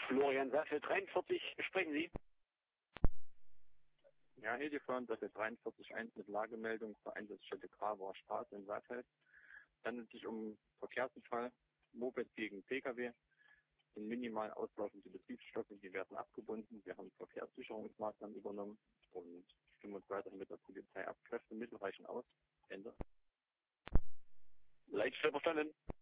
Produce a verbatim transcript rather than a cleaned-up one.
Florian Saffe dreiundvierzig, sprechen Sie. Ja, Edifon, das ist dreiundvierzig Punkt eins mit Lagemeldung zur Einsatzstelle Graver Straße in Safeld. Es handelt sich um Verkehrsunfall, Moped gegen Pkw. In minimal auslaufende Betriebsstoffe, die werden abgebunden. Wir haben Verkehrssicherungsmaßnahmen übernommen und stimmen uns weiterhin mit der Polizei ab. Kräftemittel reichen aus. Ende. Leitstelle verstanden.